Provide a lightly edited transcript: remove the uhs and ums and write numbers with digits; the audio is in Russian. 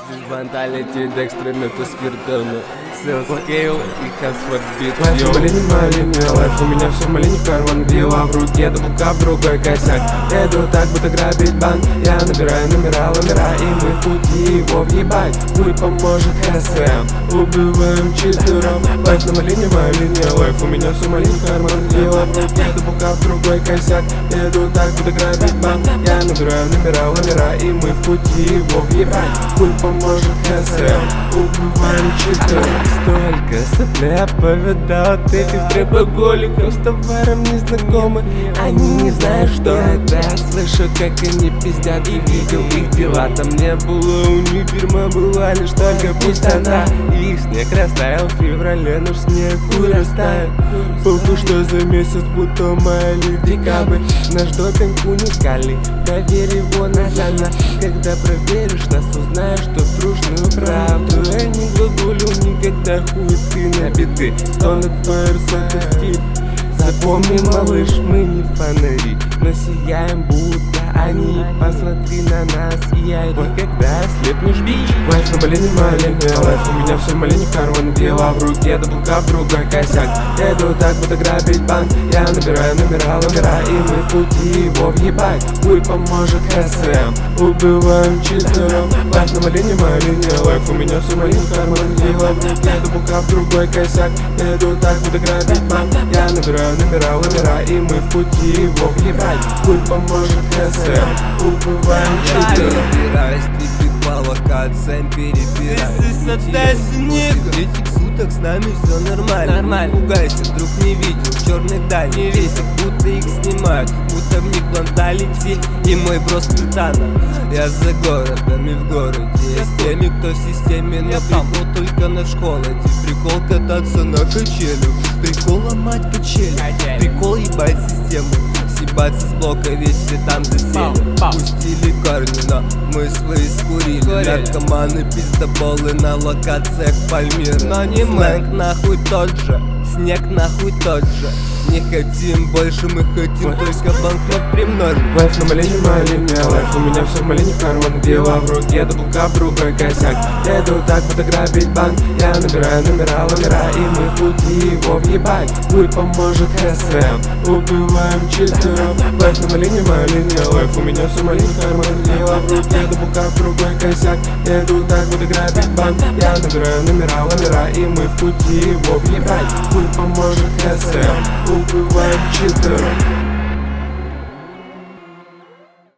Менталіті декстримиту спиртовно. Селскейл и Хасфорд бит. Лайф в малине, малине, лайф у меня все в малине, карман, дела в руке, да булка в другой косяк. Еду так, будто грабить банк, я набираю номера, и мы в пути его въебать. Хуй поможет ХСМ, убиваем читеров. Лайф на малине, лайф у меня все в малине, карман, дела в руке, да булка в другой косяк. Еду так, будто грабить банк, я набираю номера, и мы в пути его въебать. Хуй поможет ХСМ, убиваем читеров. Столько сопля повидал от этих требоголиков с товаром незнакомы. Они не знают, что это. Я слышу, как они пиздят, и видел их дела. Там не было у них дерьма, была лишь только пустота. Их снег растаял в феврале, но снег хуй растает. Похуй, что за месяц, будто май или декабрь. Наш допинг уникальный, проверь его назально. Когда проверишь нас, узнаешь, что трушную правду. Я не глаголю никогда, хуй ты набиты. Стонет фаер, стиль. Запомни, малыш, мы не фонари, но сияем, будто они. Посмотри на нас, я когда слепнешь, бич. Лайф на малине, лайф у меня все в малине, карман, дела в руке, да булка в другой косяк. Еду так, будто грабить банк, я набираю номера, и мы в пути его въебать. Хуй поможет ХСМ, убиваем читеров. Лайф на малине, лайф у меня все в малине, карман, дела в руке, да булка в другой косяк. Еду так, будто грабить банк, я набираю номера, и мы в пути его въебать. Хуй поможет ХСМ, убиваем читеров. Перебираюсь, ты по локациям перебираюсь. Этих суток с нами все нормально. Пугайся, вдруг не видел черных даль. Весит, будто их снимают, будто в них планталити. И мой брос Киртана. Я за городом и в городе. Я с теми, кто в системе, но прикол только наш холоде. Прикол кататься на качелю, прикол ломать качели, прикол ебать систему. Съебаться с блока, ведь все там засели. Пустили корни, но мы свои скурили. Наркоманы, пиздоболы на локациях Пальмиры. Но не сленг нахуй тот же, снег нахуй тот же. Не хотим больше, мы хотим только банкнот примножить. Лайф на малине, лайф у меня все в малине, карман, дела в руке, да булка в другой косяк. Еду так, будто грабить банк, я набираю номера, и мы в пути его въебать. Хуй поможет ХСМ, убиваем читеров. Лайф на малине, лайф у меня все в малине, карман, дела в руке, да булка в другой косяк. Еду так, будто грабить банк, я набираю номера, и мы в пути его въебать. Хуй поможет ХСМ, убиваем читеров.